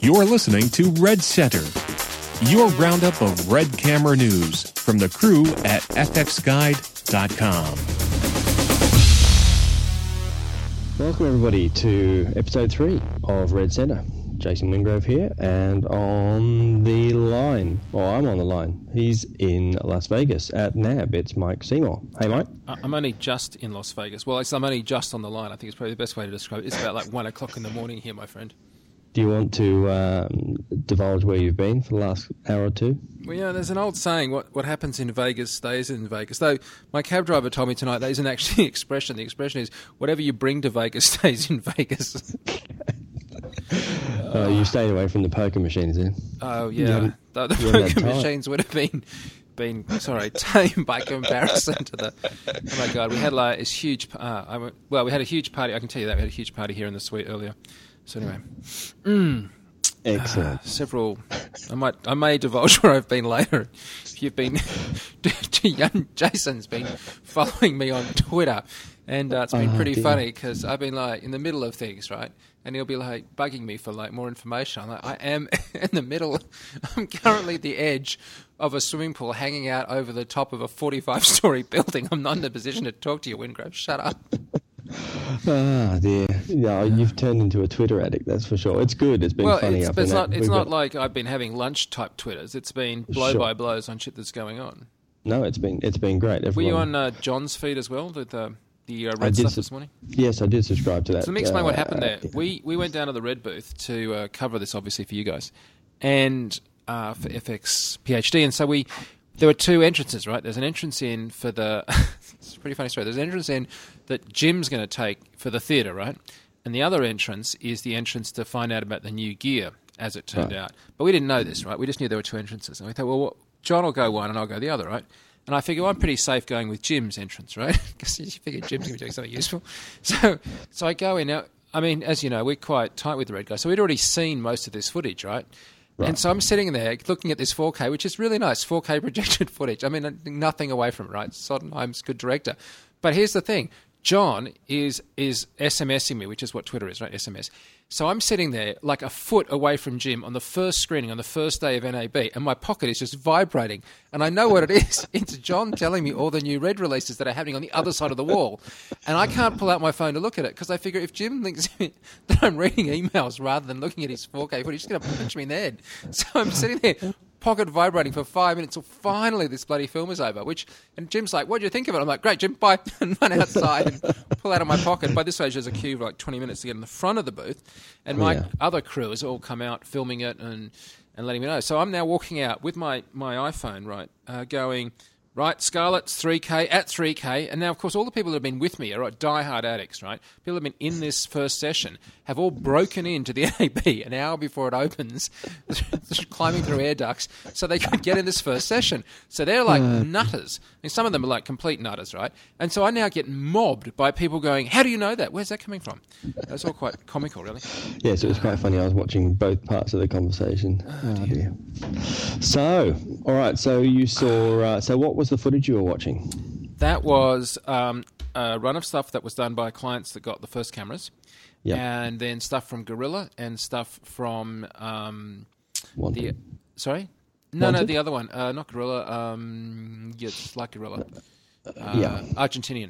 You're listening to Red Center, your roundup of Red Camera news from the crew at fxguide.com. Welcome everybody to episode 3 of Red Center. Jason Wingrove here, and on the line, I'm on the line. He's in Las Vegas at NAB. It's Mike Seymour. Hey, Mike. I'm only just in Las Vegas. Well, I'm only just on the line. I think it's probably the best way to describe it. It's about like 1 o'clock in the morning here, my friend. Do you want to divulge where you've been for the last hour or two? Well, yeah, there's an old saying, what happens in Vegas stays in Vegas. Though my cab driver told me tonight that isn't actually an expression. The expression is, whatever you bring to Vegas stays in Vegas. You stayed away from the poker machines then? Oh, yeah. The poker machines would have been tame by comparison to the... Oh, my God. We had like this huge... we had a huge party. I can tell you that. We had a huge party here in the suite earlier. So anyway... Excellent. I may divulge where I've been later. If you've been... young Jason's been following me on Twitter, and it's been pretty funny because I've been like in the middle of things, right? And he'll be like bugging me for like more information. I'm like, I am in the middle. I'm currently at the edge of a swimming pool hanging out over the top of a 45-story building. I'm not in a position to talk to you, Wingrove. Shut up. Ah, dear. Yeah, you've turned into a Twitter addict, that's for sure. It's good. It's been funny. It's not like I've been having lunch-type Twitters. It's been blow-by-blows on shit that's going on. No, it's been great. Were you on John's feed as well, with the red stuff this morning? Yes, I did subscribe to that. So let me explain what happened there. We went down to the Red booth to cover this, obviously, for you guys, and for FX PhD. And so there were 2 entrances, right? There's an entrance in for the... It's a pretty funny story. There's an entrance in that Jim's going to take for the theatre, right? And the other entrance is the entrance to find out about the new gear, as it turned out. But we didn't know this, right? We just knew there were 2 entrances. And we thought, well, John will go one and I'll go the other, right? And I figure I'm pretty safe going with Jim's entrance, right? Because you figure Jim's going to be doing something useful. So I go in. Now, I mean, as you know, we're quite tight with the Red guys. So we'd already seen most of this footage, right? Right. And so I'm sitting there looking at this 4K, which is really nice, 4K projected footage. I mean, nothing away from it, right? Sondheim's a good director. But here's the thing. John is SMSing me, which is what Twitter is, right? SMS. So I'm sitting there like a foot away from Jim on the first screening on the first day of NAB, and my pocket is just vibrating. And I know what it is. It's John telling me all the new Red releases that are happening on the other side of the wall. And I can't pull out my phone to look at it because I figure if Jim thinks that I'm reading emails rather than looking at his 4K footage, he's going to punch me in the head. So I'm sitting there, pocket vibrating for 5 minutes till finally this bloody film is over. And Jim's like, what do you think of it? I'm like, great, Jim, bye. And run outside and pull out of my pocket. By this stage, there's a queue of like 20 minutes to get in the front of the booth. And my other crew has all come out filming it and letting me know. So I'm now walking out with my iPhone, right, going, right, Scarlett's 3K at 3K. And now, of course, all the people that have been with me are diehard addicts, right? People that have been in this first session have all broken into the NAB an hour before it opens, climbing through air ducts so they could get in this first session. So they're like nutters. I mean, some of them are like complete nutters, right? And so I now get mobbed by people going, how do you know that? Where's that coming from? That's all quite comical, really. Yes, it was quite funny. I was watching both parts of the conversation. Oh dear. So, all right, so you saw... so what was the footage you were watching? That was a run of stuff that was done by clients that got the first cameras. Yep. And then stuff from Gorilla and stuff from Wanted. Sorry? No, Wanted? no, the other one. Not Gorilla. It's like Gorilla. Argentinian.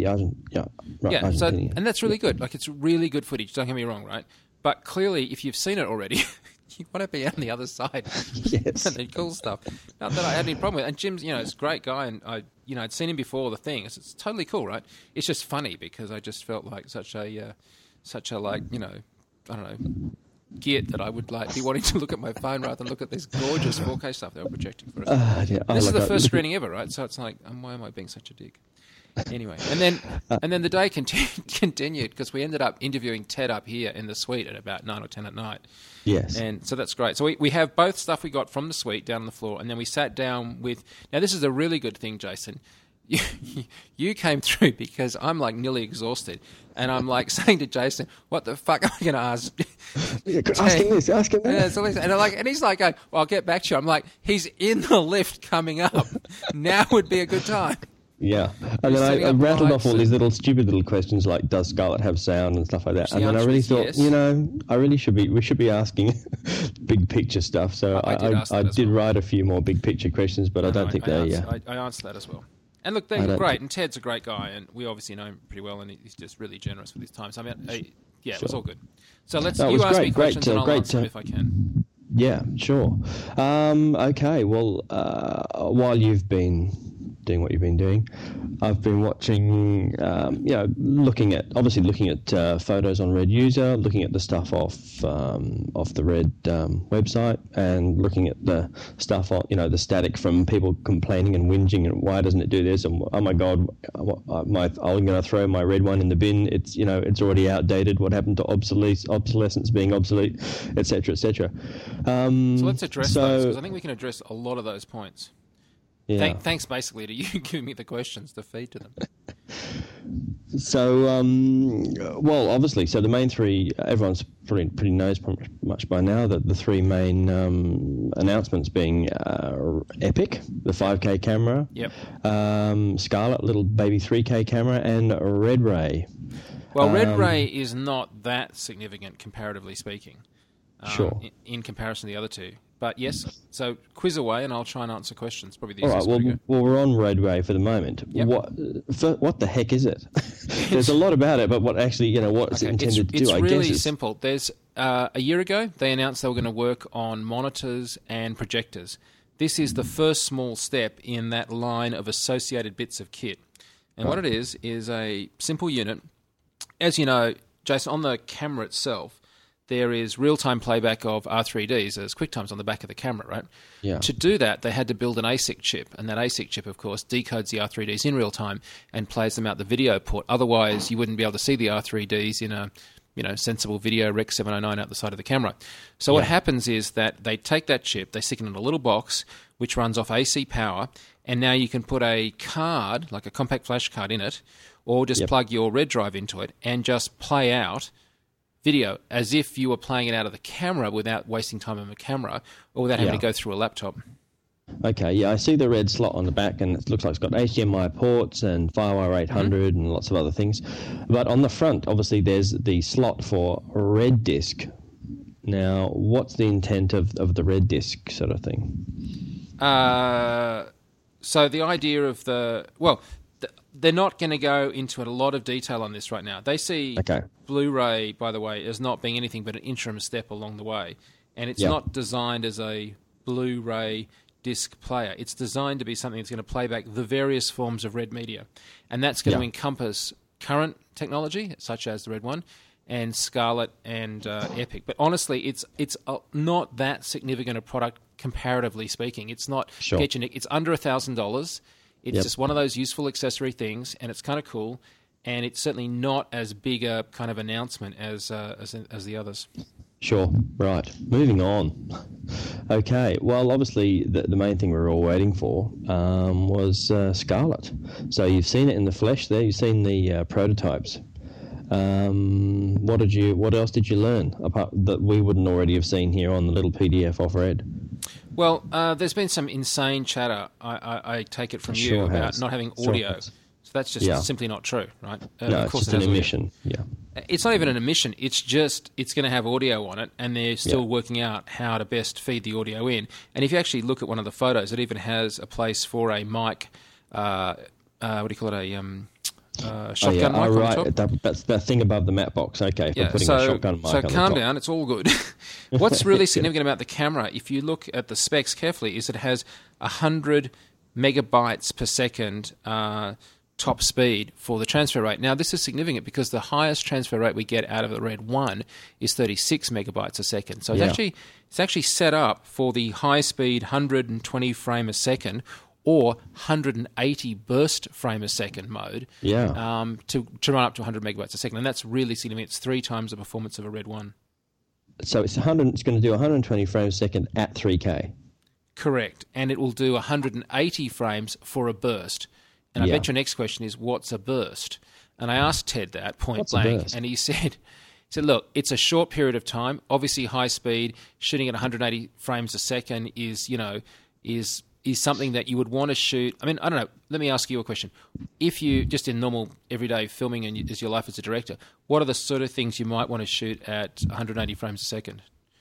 Argentinian. And that's really good. Like, it's really good footage, don't get me wrong, right? But clearly, if you've seen it already, you want to be on the other side. Yes. And the cool stuff. Not that I had any problem with it. And Jim's, it's a great guy, and I'd seen him before the thing. It's totally cool, right? It's just funny because I just felt like such a I don't know, git that I would be wanting to look at my phone rather than look at this gorgeous 4K stuff they were projecting for us. This is the first screening ever, right? So it's like, why am I being such a dick? Anyway, and then the day continued because we ended up interviewing Ted up here in the suite at about 9 or 10 at night. Yes. And so that's great. So we have both stuff we got from the suite down on the floor, and then we sat down with... Now, this is a really good thing, Jason. You came through because I'm like nearly exhausted, and I'm like saying to Jason, "What the fuck am I going to ask?" Ask him this. And he's like, "Well, I'll get back to you." I'm like, "He's in the lift coming up. Now would be a good time." Yeah. And then I rattled off all these stupid little questions like, does Scarlett have sound and stuff like that. And then I really thought, yes. We should be asking big picture stuff. So I did write a few more big picture questions, but I don't think they... I answered that as well. And look, they're great, and Ted's a great guy, and we obviously know him pretty well, and he's just really generous with his time. So, it was all good. So you ask me questions, and I'll answer them if I can. Yeah, sure. Okay, well, while you've been doing what you've been doing, I've been watching, looking at photos on Red User, looking at the stuff off the Red website, and looking at the stuff on, the static from people complaining and whinging, and why doesn't it do this? And oh my God, I'm going to throw my Red one in the bin. It's it's already outdated. What happened to obsolescence being obsolete, etc., etc. So let's address those, because I think we can address a lot of those points. Yeah. Thanks basically to you giving me the questions to feed to them. So, obviously, the main three, everyone's pretty knows pretty much by now that the three main announcements being Epic, the 5K camera, yep. Scarlett, little baby 3K camera, and Red Ray. Well, Red Ray is not that significant, comparatively speaking. Sure. In comparison to the other two. But yes, so quiz away and I'll try and answer questions. Probably the all easiest right, way to go. Well, we're on Red Ray for the moment. Yep. What the heck is it? There's a lot about it, but what actually, what it's intended to do, I guess. It's really simple. There's a year ago, they announced they were going to work on monitors and projectors. This is the first small step in that line of associated bits of kit. And what it is a simple unit. As you know, Jason, on the camera itself, there is real-time playback of R3Ds as QuickTimes on the back of the camera, right? Yeah. To do that, they had to build an ASIC chip, and that ASIC chip, of course, decodes the R3Ds in real time and plays them out the video port. Otherwise, you wouldn't be able to see the R3Ds in a sensible video Rec 709 out the side of the camera. So what happens is that they take that chip, they stick it in a little box which runs off AC power, and now you can put a card, like a compact flash card in it, or just plug your Red drive into it and just play out video as if you were playing it out of the camera without wasting time on the camera or without having to go through a laptop. Okay, yeah, I see the red slot on the back, and it looks like it's got HDMI ports and FireWire 800 and lots of other things. But on the front, obviously, there's the slot for Red Disc. Now, what's the intent of the Red Disc sort of thing? So the idea of they're not going to go into a lot of detail on this right now. They see Blu-ray, by the way, as not being anything but an interim step along the way. And it's not designed as a Blu-ray disc player. It's designed to be something that's going to play back the various forms of Red media. And that's going to encompass current technology, such as the Red one, and Scarlett and Epic. But honestly, it's not that significant a product, comparatively speaking. It's not it's under $1,000. It's just one of those useful accessory things, and it's kind of cool, and it's certainly not as big a kind of announcement as the others. Sure, right. Moving on. Okay, well, obviously, the main thing we were all waiting for was Scarlett. So you've seen it in the flesh there. You've seen the prototypes. What else did you learn apart that we wouldn't already have seen here on the little PDF off Red? Well, there's been some insane chatter, I take it from you, about not having audio. So that's just simply not true, right? No, of course it's just an emission. Yeah, it's not even an emission. It's just it's going to have audio on it, and they're still working out how to best feed the audio in. And if you actually look at one of the photos, it even has a place for a mic. What do you call it? Shotgun mic on the top. That's that thing above the matte box. Okay, for putting a shotgun mic on the top. So calm down, it's all good. What's really significant about the camera, if you look at the specs carefully, is it has 100 megabytes per second top speed for the transfer rate. Now, this is significant because the highest transfer rate we get out of the Red 1 is 36 megabytes a second. So it's actually set up for the high-speed 120 frame a second or 180 burst frame a second mode to run up to 100 megabytes a second. And that's really significant. It's 3 times the performance of a Red 1. So it's going to do 120 frames a second at 3K. Correct. And it will do 180 frames for a burst. And I bet your next question is, what's a burst? And I asked Ted that point blank, and he said, look, it's a short period of time. Obviously, high speed, shooting at 180 frames a second is is something that you would want to shoot. I mean, I don't know. Let me ask you a question. If you, just in normal everyday filming and is your life as a director, what are the sort of things you might want to shoot at 180 frames a second?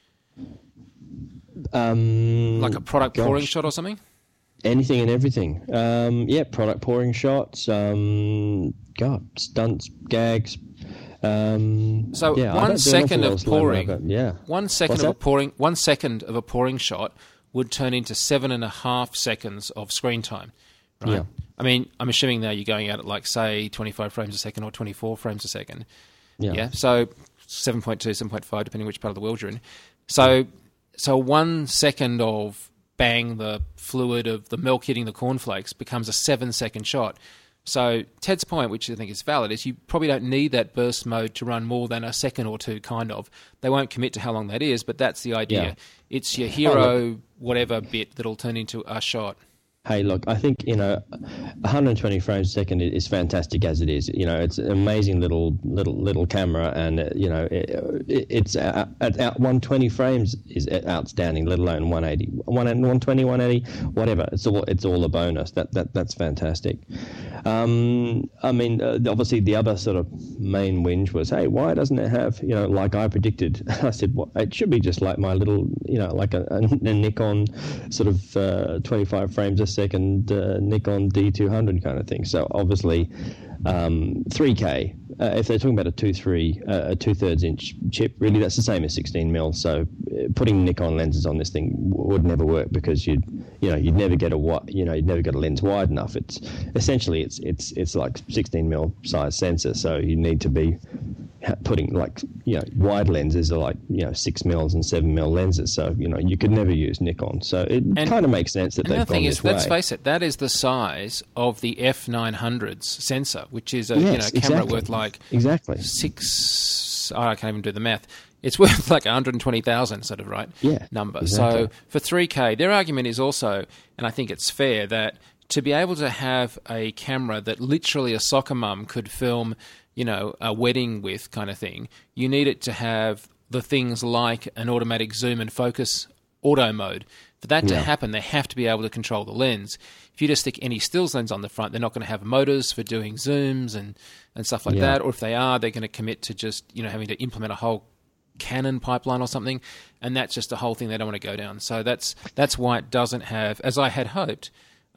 Like a product pouring shot or something? Anything and everything. Product pouring shots, stunts, gags. So 1 second of pouring, 1 second of a pouring, 1 second of a pouring shot would turn into 7.5 seconds of screen time, right? Yeah. I mean, I'm assuming now you're going out at like say 25 frames a second or 24 frames a second. Yeah. So 7.2, 7.5, depending which part of the world you're in. So 1 second of bang, the fluid of the milk hitting the cornflakes becomes a 7-second shot. So Ted's point, which I think is valid, is you probably don't need that burst mode to run more than a second or two, kind of. They won't commit to how long that is, but that's the idea. Yeah. It's your hero whatever bit that'll turn into a shot. Hey, look, I think, 120 frames a second is fantastic as it is. It's an amazing little camera, and, it's at 120 frames is outstanding, let alone 180. 120, 180, whatever. It's all a bonus. That's fantastic. Obviously the other sort of main whinge was, hey, why doesn't it have, like I predicted? I said, well, it should be just like my little, like a Nikon sort of 25 frames a second Nikon D200 kind of thing. So obviously 3K, if they're talking about a 2/3 inch chip, really that's the same as 16mm. So putting Nikon lenses on this thing would never work, because you'd never get a lens wide enough. It's essentially it's like 16mm size sensor, so you need to be putting wide lenses are like 6mm and 7mm lenses, so you could never use Nikon. So it kind of makes sense that they've gone this way. Let's face it, that is the size of the F900's sensor, which is a camera worth like six. I can't even do the math. It's worth like 120,000 sort of number. Exactly. So for 3K, their argument is also, and I think it's fair, that to be able to have a camera that literally a soccer mum could film, a wedding with kind of thing, you need it to have the things like an automatic zoom and focus auto mode. For that to happen, they have to be able to control the lens. If you just stick any stills lens on the front, they're not going to have motors for doing zooms and stuff like that. Or if they are, they're going to commit to just, having to implement a whole Canon pipeline or something, and that's just the whole thing they don't want to go down. So that's why it doesn't have, as I had hoped,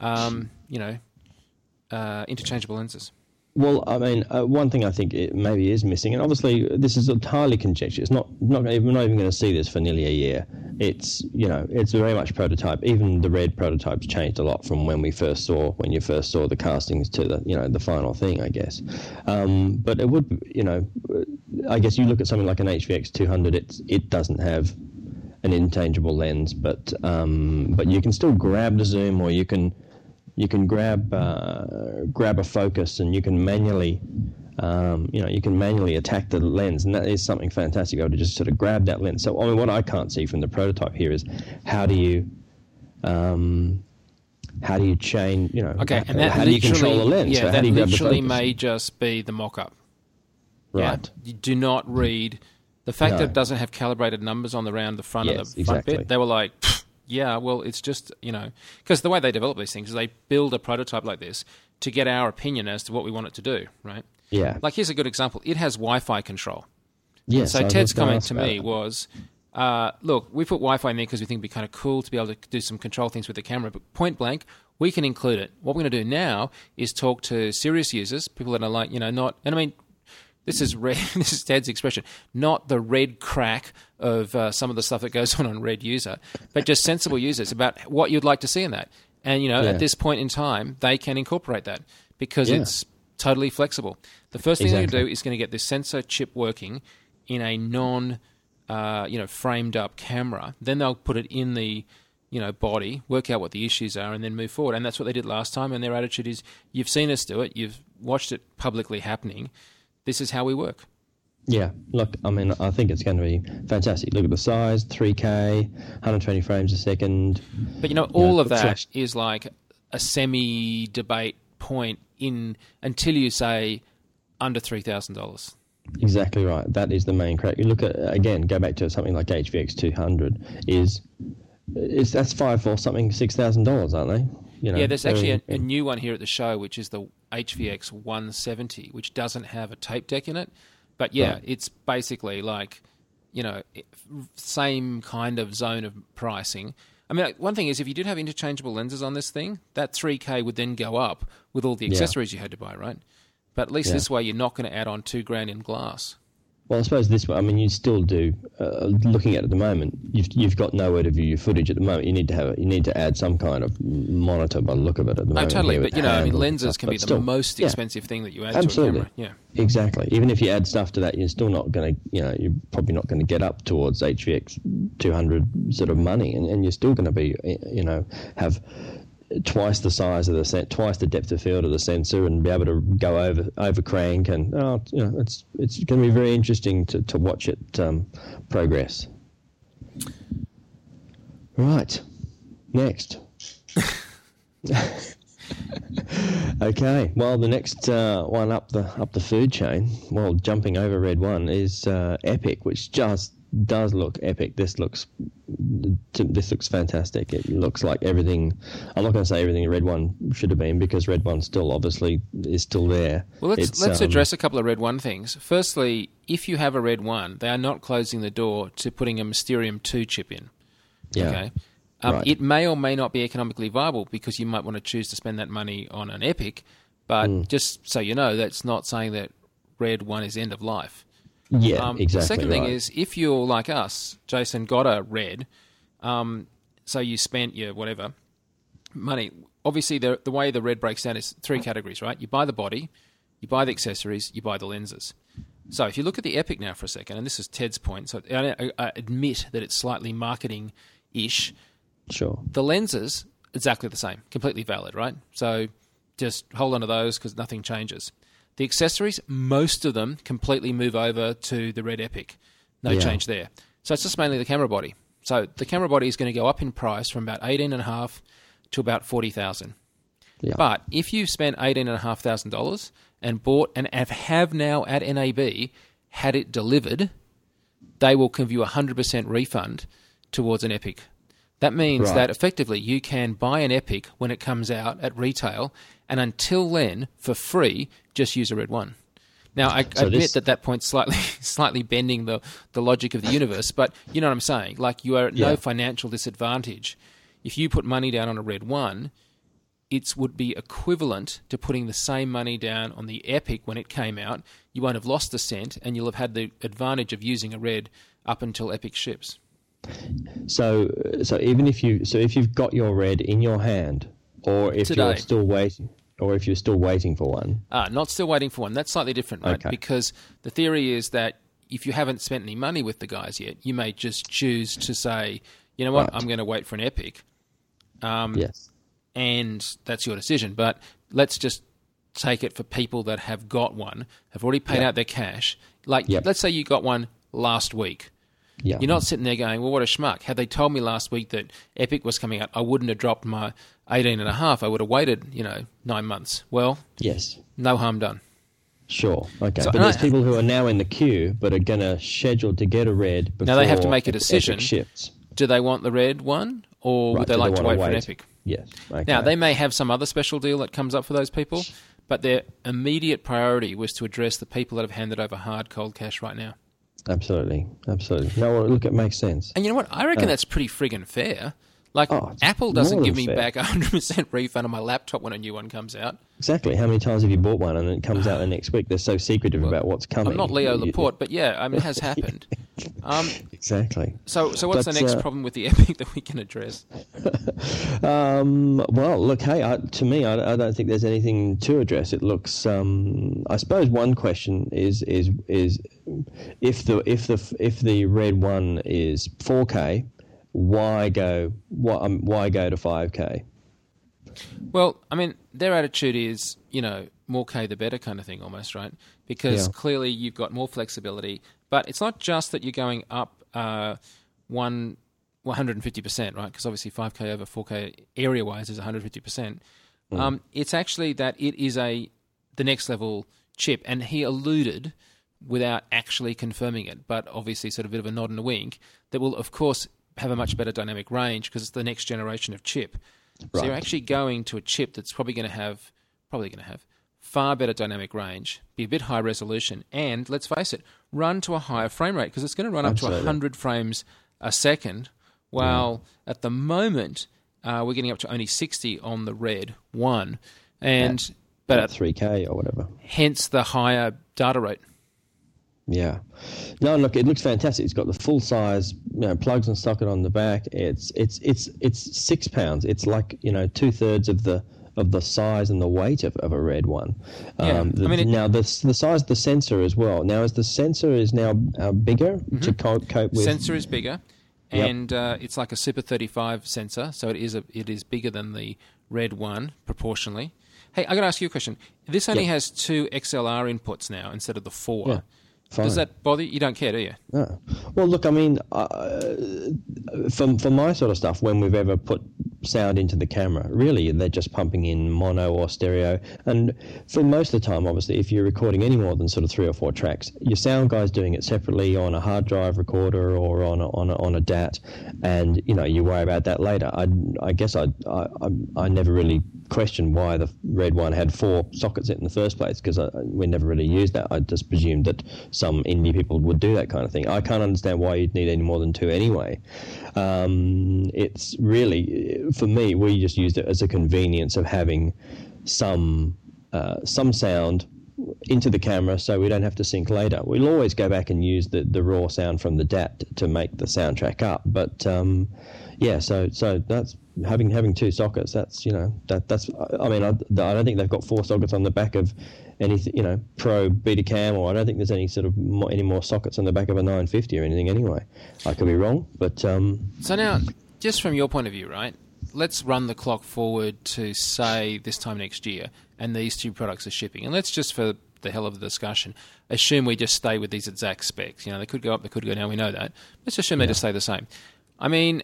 interchangeable lenses. Well, I mean, one thing I think it maybe is missing, and obviously this is entirely conjecture. It's not we're not even going to see this for nearly a year. It's it's very much prototype. Even the Red prototypes changed a lot from when you first saw the castings to the final thing, I guess. But it would, I guess you look at something like an HVX 200. It doesn't have an interchangeable lens, but you can still grab the zoom, or you can grab a focus, and you can manually attack the lens, and that is something fantastic. Be able to just sort of grab that lens. So I mean, what I can't see from the prototype here is how do you change? Okay, and that how do you control the lens? Yeah, so that literally may just be the mock-up. Right. Yeah? You do not read the fact that it doesn't have calibrated numbers on the front of the front bit. They were like, yeah, well, it's just, because the way they develop these things is they build a prototype like this to get our opinion as to what we want it to do, right? Yeah. Like, here's a good example. It has Wi-Fi control. Yes. So Ted's comment to me was, look, we put Wi-Fi in there because we think it'd be kind of cool to be able to do some control things with the camera, but point blank, we can include it. What we're going to do now is talk to serious users, people that are like, not, and I mean, this is Ted's expression, not the red crack of some of the stuff that goes on Red User, but just sensible users about what you'd like to see in that. And, at this point in time, they can incorporate that because it's totally flexible. The first thing they're going to do is going to get this sensor chip working in a framed up camera. Then they'll put it in the, body, work out what the issues are, and then move forward. And that's what they did last time. And their attitude is, you've seen us do it. You've watched it publicly happening. This is how we work. Yeah, look, I mean, I think it's going to be fantastic. Look at the size, 3K, 120 frames a second. But, all of that is like a semi-debate point until you say under $3,000. Exactly right. That is the main crack. You look at, again, go back to something like HVX 200, is that's five or something $6,000, aren't they? You know, Yeah, there's actually a new one here at the show, which is the HVX 170, which doesn't have a tape deck in it. But yeah, Right. it's basically like, you know, same kind of zone of pricing. I mean, one thing is if you did have interchangeable lenses on this thing, that 3K would then go up with all the accessories you had to buy, right? But at least this way you're not going to add on $2,000 in glass. Well, I suppose this way, I mean, you still do. Looking at it at the moment, you've got nowhere to view your footage at the moment. You need to add some kind of monitor by the look of it at the moment. Oh, totally. here But, with you know, I mean, handle and lenses stuff, can but be the still, most yeah, expensive thing that you add absolutely. to a camera. Yeah. Exactly. Even if you add stuff to that, you're still not going to, you know, you're probably not going to get up towards HVX 200 sort of money, and you're still going to be, you know, have twice the size of the twice the depth of field of the sensor, and be able to go over crank, and you know, it's going to be very interesting to watch it progress. Right, next. Okay, well, the next one up the food chain, well, jumping over Red One, is Epic, which just does look epic. This looks fantastic. It looks like everything. I'm not going to say everything Red One should have been, because Red One still obviously is still there. Well, let's address a couple of Red One things. Firstly, if you have a Red One, they are not closing the door to putting a Mysterium 2 chip in. Yeah. Okay. Right. It may or may not be economically viable, because you might want to choose to spend that money on an Epic, but just so you know, that's not saying that Red One is end of life. Yeah, exactly. The second thing right. is, if you're like us, Jason, got a Red, so you spent your whatever money. Obviously, the way the Red breaks down is three categories, right? You buy the body, you buy the accessories, you buy the lenses. So if you look at the Epic now for a second, and this is Ted's point, so I admit that it's slightly marketing-ish. Sure. The lenses, exactly the same, completely valid, right? So just hold on to those because nothing changes. The accessories, most of them completely move over to the Red Epic. No change there. So it's just mainly the camera body. So the camera body is going to go up in price from about $18,500 to about $40,000. Yeah. But if you spent $18,500 and bought and have now at NAB had it delivered, they will give you a 100% refund towards an Epic. That means that effectively you can buy an Epic when it comes out at retail, and until then, for free, just use a Red One. Now, I admit that point's slightly bending the logic of the universe, but you know what I'm saying. Like, you are at no financial disadvantage. If you put money down on a Red One, it would be equivalent to putting the same money down on the Epic when it came out. You won't have lost a cent, and you'll have had the advantage of using a Red up until Epic ships. So even if you've got your Red in your hand, or if Today. you're still waiting for one. Not still waiting for one. That's slightly different, right? Okay. Because the theory is that if you haven't spent any money with the guys yet, you may just choose to say, you know what, I'm going to wait for an Epic. Yes. And that's your decision. But let's just take it for people that have got one, have already paid out their cash. Like, let's say you got one last week. Yeah. You're not sitting there going, well, what a schmuck. Had they told me last week that Epic was coming out, I wouldn't have dropped my 18.5. I would have waited, 9 months. Well, Yes. no harm done. Sure. Okay. So- but there's people who are now in the queue but are going to schedule to get a Red before Now they have to make a decision. Epic ships. Do they want the Red One, or would they do like to wanna wait for an Epic? Yes. Okay. Now, they may have some other special deal that comes up for those people, but their immediate priority was to address the people that have handed over hard, cold cash right now. Absolutely. No, well, look, it makes sense. And you know what? I reckon that's pretty friggin' fair. Like, it's Apple doesn't more give than me fair. back 100% refund on my laptop when a new one comes out. Exactly. How many times have you bought one and it comes out the next week? They're so secretive about what's coming. I'm not Leo Laporte, but yeah, I mean, it has happened. Exactly. So what's the next problem with the Epic that we can address? Well, look, hey, to me, I don't think there's anything to address. It looks. I suppose one question is if the Red One is 4K, why go to 5K? Well, I mean, their attitude is, more K the better kind of thing almost, right? Because clearly you've got more flexibility. But it's not just that you're going up 150%, right? Because obviously 5K over 4K area-wise is 150%. It's actually that it is the next level chip. And he alluded, without actually confirming it, but obviously sort of a bit of a nod and a wink, that will, of course, have a much better dynamic range because it's the next generation of chip. So you're actually going to a chip that's probably going to have far better dynamic range, be a bit higher resolution, and let's face it, run to a higher frame rate because it's going to run up to 100 frames a second. While at the moment we're getting up to only 60 on the Red 1, and but at 3K or whatever. Hence the higher data rate. Yeah. No, look, it looks fantastic. It's got the full size, plugs and socket on the back. It's 6 pounds. It's like 2/3 of the size and the weight of a Red one. Now the size of the sensor as well. Now the sensor is now bigger to cope with. Sensor is bigger, and it's like a Super 35 sensor, so it is bigger than the Red one proportionally. Hey, I got to ask you a question. This only has 2 XLR inputs now instead of the 4. Yeah. Fine. Does that bother you? You don't care, do you? No. Well, look, I mean, for my sort of stuff, when we've ever put sound into the camera, really, they're just pumping in mono or stereo. And for most of the time, obviously, if you're recording any more than sort of 3 or 4 tracks, your sound guy's doing it separately on a hard drive recorder or on a DAT, and you worry about that later. I guess I never really questioned why the Red one had 4 sockets in the first place, because we never really used that. I just presumed that some indie people would do that kind of thing. I can't understand why you'd need any more than 2 anyway. It's really, for me, we just used it as a convenience of having some sound into the camera so we don't have to sync later. We'll always go back and use the raw sound from the DAT to make the soundtrack up. But so that's having 2 sockets. That's that's. I mean, I don't think they've got 4 sockets on the back of anything, Pro Betacam, or I don't think there's any more sockets on the back of a 950 or anything. Anyway, I could be wrong, but So now, just from your point of view, right? Let's run the clock forward to, say, this time next year, and these 2 products are shipping. And let's just, for the hell of the discussion, assume we just stay with these exact specs. They could go up, they could go down, we know that. Let's assume they just stay the same. I mean,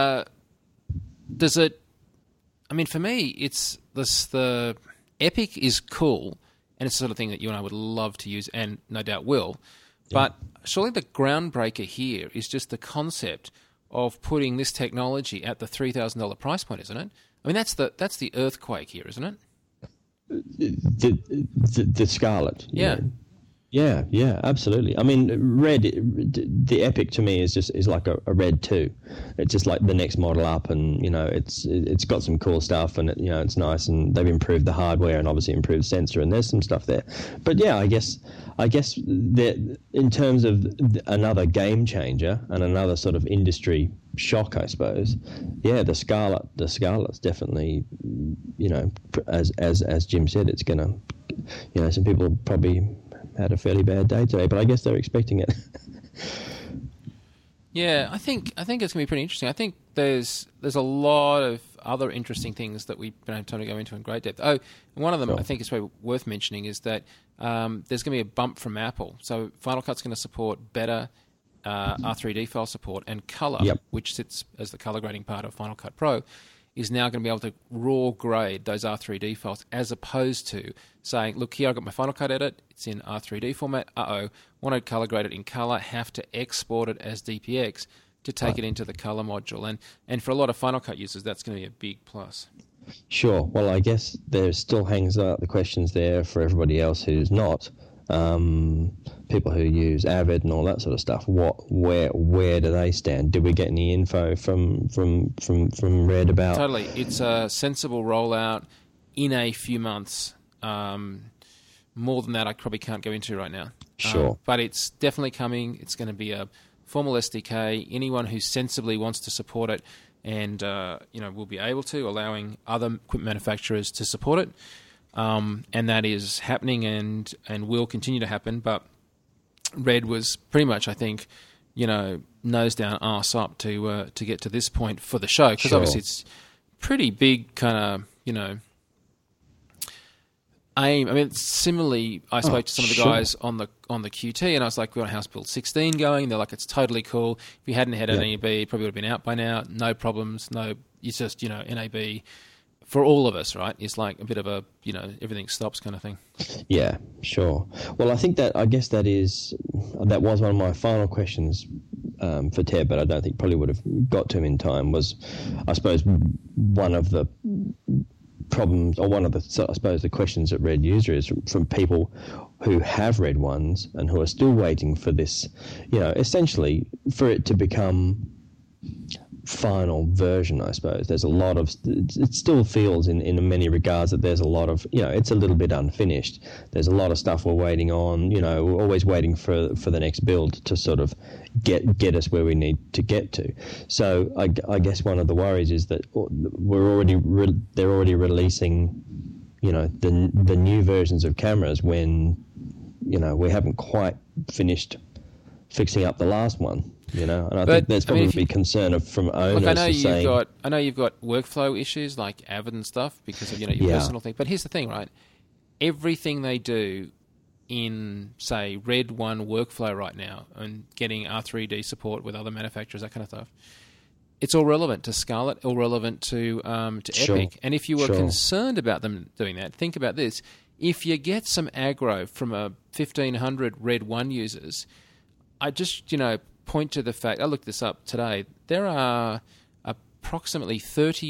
does it... I mean, for me, it's this, the Epic is cool, and it's the sort of thing that you and I would love to use, and no doubt will. But surely the groundbreaker here is just the concept of putting this technology at the $3,000 price point, isn't it? I mean, that's the earthquake here, isn't it? The Scarlett. Yeah. Yeah, absolutely. I mean, Red, the Epic to me is like a Red 2. It's just like the next model up, and it's got some cool stuff, and it's nice, and they've improved the hardware and obviously improved sensor, and there's some stuff there. But yeah, I guess that in terms of another game changer and another sort of industry shock, I suppose. Yeah, the Scarlett's definitely, as Jim said, it's gonna, some people probably had a fairly bad day today, but I guess they're expecting it. Yeah, I think it's going to be pretty interesting. I think there's a lot of other interesting things that we don't have time to go into in great depth. Oh, and one of them I think is probably worth mentioning is that there's going to be a bump from Apple. So Final Cut's going to support better R3D file support, and Color, which sits as the color grading part of Final Cut Pro, is now going to be able to raw grade those R3D files, as opposed to saying, look, here I've got my Final Cut edit, it's in R3D format, want to color grade it in color, have to export it as DPX to take it into the color module. And for a lot of Final Cut users, that's going to be a big plus. Sure. Well, I guess there still hangs out the questions there for everybody else who's not. People who use Avid and all that sort of stuff. Where do they stand? Did we get any info from Red about? Totally, it's a sensible rollout in a few months. More than that, I probably can't go into right now. Sure, but it's definitely coming. It's going to be a formal SDK. Anyone who sensibly wants to support it, and will be able to, allowing other equipment manufacturers to support it. And that is happening and will continue to happen. But Red was pretty much, I think, nose down, arse up to get to this point for the show, because obviously it's pretty big kind of, aim. I mean, similarly, I spoke to some of the guys on the QT, and I was like, we want House Build 16 going. They're like, it's totally cool. If you hadn't had NAB, it probably would have been out by now. No problems. No, it's just, NAB... for all of us, right? It's like a bit of a, everything stops kind of thing. Yeah, sure. Well, I think that was one of my final questions for Ted, but I don't think probably would have got to him in time, was, I suppose, one of the problems, or one of the, I suppose, the questions that Red User is from people who have Red ones and who are still waiting for this, essentially for it to become final version. I suppose there's a lot of, it still feels in many regards that there's a lot of, it's a little bit unfinished. There's a lot of stuff we're waiting on, we're always waiting for the next build to sort of get us where we need to get to. So I guess one of the worries is that they're already releasing, the new versions of cameras when, we haven't quite finished fixing up the last one. And I think there's probably concern from owners. Look, I know you've got workflow issues like Avid and stuff because of your personal thing. But here's the thing, right? Everything they do in, say, Red 1 workflow right now and getting R3D support with other manufacturers, that kind of stuff, it's all relevant to Scarlett, all relevant to Epic. And if you were concerned about them doing that, think about this. If you get some aggro from 1,500 Red 1 users, I just, point to the fact, I looked this up today, there are approximately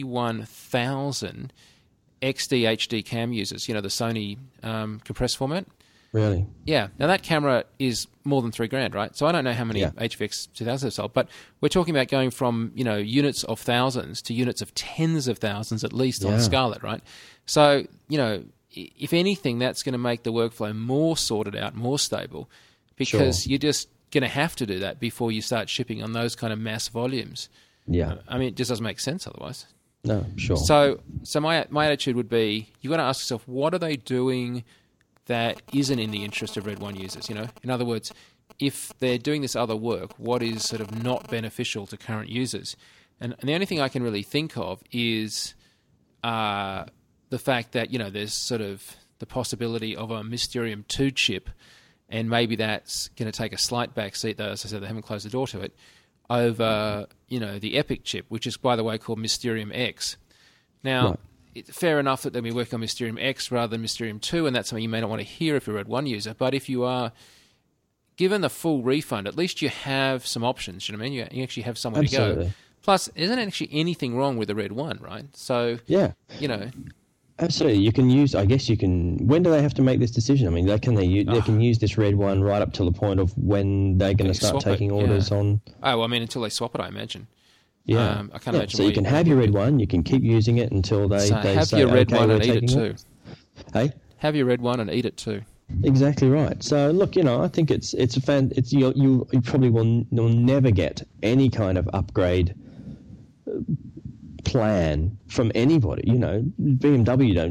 31,000 XD HD cam users, the Sony compressed format. Really? Yeah. Now that camera is more than $3,000, right? So I don't know how many HVX 2000s have sold, but we're talking about going from, units of thousands to units of tens of thousands at least on Scarlett, right? So, if anything, that's going to make the workflow more sorted out, more stable, because you're just going to have to do that before you start shipping on those kind of mass volumes. Yeah. It just doesn't make sense otherwise. No, sure. So my attitude would be, you've got to ask yourself, what are they doing that isn't in the interest of Red 1 users? In other words, if they're doing this other work, what is sort of not beneficial to current users? And the only thing I can really think of is the fact that, there's sort of the possibility of a Mysterium 2 chip, and maybe that's going to take a slight backseat, though, as I said, they haven't closed the door to it, over, the Epic chip, which is, by the way, called Mysterium X. Now, it's fair enough that they'll be working on Mysterium X rather than Mysterium 2, and that's something you may not want to hear if you're a Red 1 user, but if you are given the full refund, at least you have some options, you know what I mean? You actually have somewhere to go. Plus, isn't actually anything wrong with the Red 1, right? So, Absolutely, you can use. I guess you can. When do they have to make this decision? I mean, they can use this Red 1 right up to the point of when they're going to start taking orders on. Oh, until they swap it, I imagine. Yeah, I can't imagine. So you can have your Red 1, you can keep using it until they have say, your Red 1 and eat it too. Hey, have your Red 1 and eat it too. Exactly right. So look, I think it's a fan. It's you probably will never get any kind of upgrade plan from anybody. BMW don't,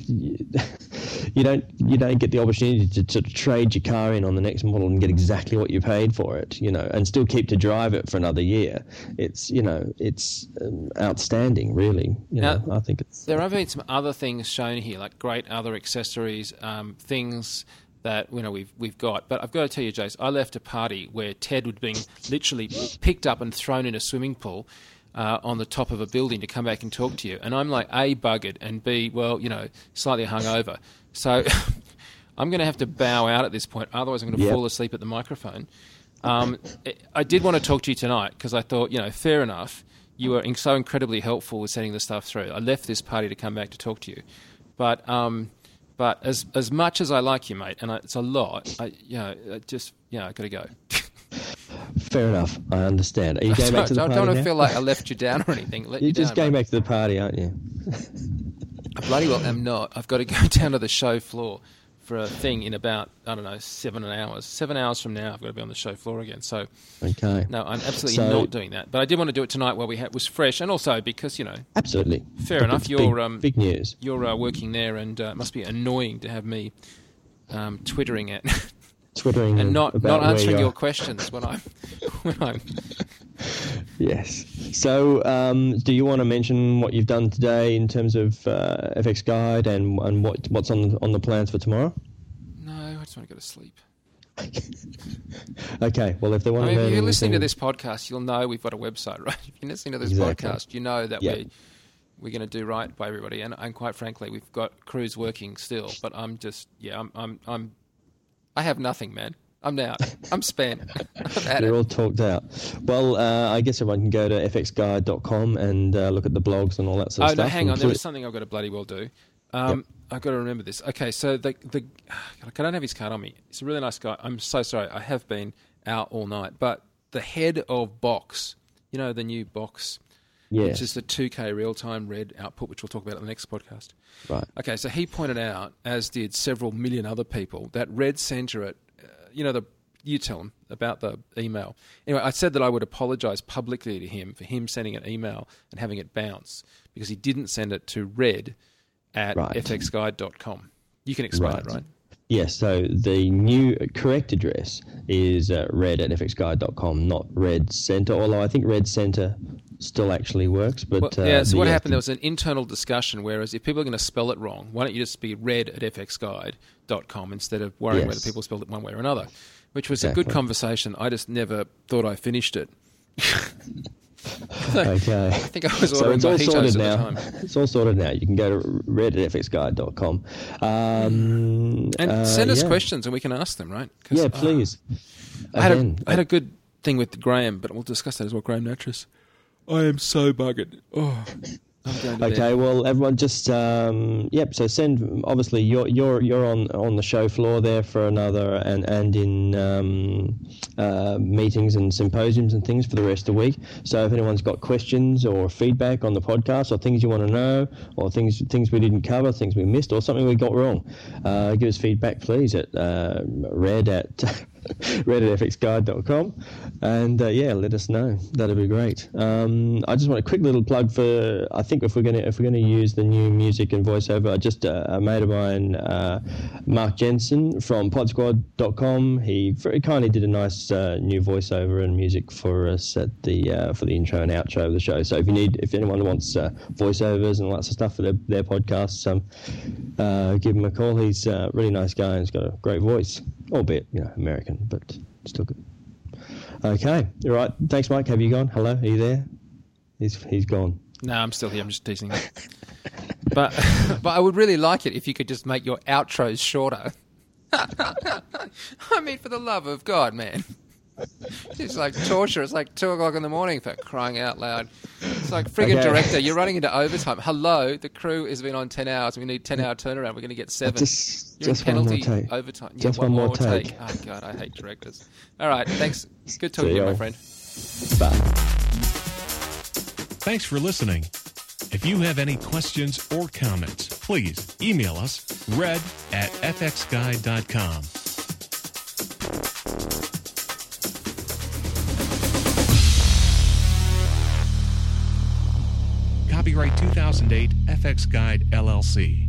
you don't get the opportunity to trade your car in on the next model and get exactly what you paid for it, and still keep to drive it for another year. It's outstanding, really. Now, I think there have been some other things shown here, like great other accessories, things that we've got. But I've got to tell you, Jace, I left a party where Ted was being literally picked up and thrown in a swimming pool on the top of a building to come back and talk to you. And I'm like, A, buggered, and B, slightly hungover. So I'm going to have to bow out at this point. Otherwise, I'm going to fall asleep at the microphone. I did want to talk to you tonight because I thought, fair enough. You were so incredibly helpful with sending the stuff through. I left this party to come back to talk to you. But as much as I like you, mate, and it's a lot, I got to go. Fair enough. I understand. Are you going back to the party? I don't want to feel like I left you down or anything. You're just going back to the party, aren't you? I bloody well am not. I've got to go down to the show floor for a thing in about, 7 hours. 7 hours from now, I've got to be on the show floor again. So, okay. No, I'm absolutely not doing that. But I did want to do it tonight while was fresh, and also because, Absolutely. Fair enough. You're big news. You're working there, and it must be annoying to have me twittering at. Twittering and not answering your questions when I'm Yes. So, do you want to mention what you've done today in terms of FX Guide and what's on the plans for tomorrow? No, I just want to go to sleep. Okay. Well, if they want to learn if you're listening to this podcast, you'll know we've got a website, right? If you're listening to this podcast, you know that we're going to do right by everybody, and quite frankly, we've got crews working still. But I'm just, I have nothing, man. I'm out. I'm spent. I've had You're it. all talked out. Well, I guess everyone can go to fxguide.com and look at the blogs and all that sort of Oh, stuff. no, hang on. There Include- was something I've got to bloody well do. Yep. I've got to remember this. Okay, so I don't have his card on me. He's a really nice guy. I'm so sorry. I have been out all night. But the head of Box, the new Box, Yes. which is the 2K real-time red output, which we'll talk about in the next podcast. Right. Okay, so he pointed out, as did several million other people, that Red Center at, you tell him about the email. Anyway, I said that I would apologise publicly to him for him sending an email and having it bounce because he didn't send it to red at fxguide.com. You can explain it, right? Yes, so the new correct address is red at fxguide.com, not Red Center, although I think Red Center still actually works. But so what happened, there was an internal discussion, whereas if people are going to spell it wrong, why don't you just be red at fxguide.com insteod of worrying whether people spelled it one way or another, which was a good conversation. I just never thought I finished it. Okay. I think I was ordering mojitos at the time. It's all sorted now. You can go to red at fxguide.com. And send us questions and we can ask them, right? Yeah, please. I had a good thing with Graham, but we'll discuss that as well. Graham Natras. I am so buggered. Oh, I'm going to Okay, bed. well, everyone just so send. Obviously, you're on the show floor there for another and in meetings and symposiums and things for the rest of the week. So if anyone's got questions or feedback on the podcast or things you want to know or things we didn't cover, things we missed or something we got wrong, give us feedback please at red at fxguide.com and let us know. That'd be great. I just want a quick little plug for, I think if we're gonna use the new music and voiceover, just a mate of mine, Mark Jensen from podsquad.com, he very kindly did a nice new voiceover and music for us at the for the intro and outro of the show. So if anyone wants voiceovers and lots of stuff for their podcasts, give him a call. He's a really nice guy and he's got a great voice, albeit American, but still good. Okay, all right. Thanks, Mike. Have you gone? Hello, are you there? He's gone. No, I'm still here. I'm just teasing you. But I would really like it if you could just make your outros shorter. I mean, for the love of God, man. It's like torture. It's like 2 o'clock in the morning for crying out loud. It's like, friggin' director, you're running into overtime. Hello, the crew has been on 10 hours. We need 10-hour turnaround. We're going to get 7. You're Just in penalty one more take. overtime. Yeah, Just one more take. Oh, God, I hate directors. All right, thanks. Good talking to you, my friend. Bye. Thanks for listening. If you have any questions or comments, please email us red at fxguide.com. Copyright 2008 FX Guide LLC.